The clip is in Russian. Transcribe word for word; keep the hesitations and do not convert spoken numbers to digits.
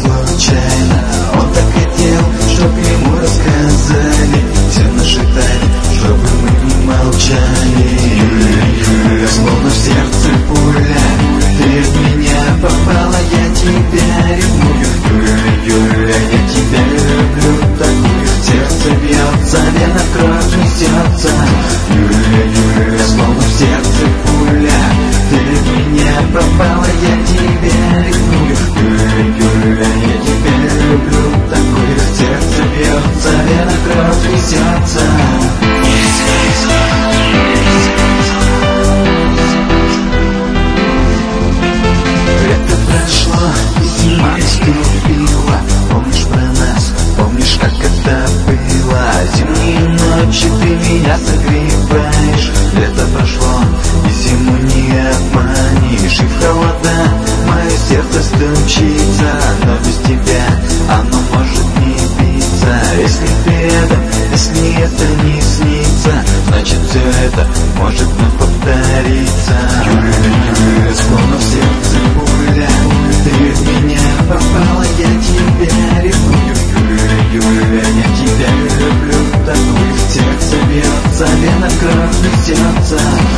случайно. Он так хотел, чтоб ему рассказали все наши тайны, чтобы мы не молчали. Юля, Юля, словно в сердце пуля, ты в меня попала, я тебя ревную. Юля, Юля, я тебя люблю такую. Сердце бьется, вена кровь несется. Юля, Юля, словно в сердце пуля, ты в меня попала, я тебя ревную. Юля, Юля, я тебя люблю такую. Сердце бьется, вена кровь несется. Лето прошло, и зима наступила. Помнишь про нас, помнишь, как это было? Зимние ночи ты меня согреваешь. Лето прошло, и зиму не обманешь. И в холода мое сердце стучится, но без тебя оно может не биться. Если ты рядом, если это не снится, значит все это может вновь повториться. Юля, Юля, словно в сердце пуля, ты в меня попала, я тебя ревную. Юля, Юля, я тебя люблю такую. Сердце бьется, вена кровь несется.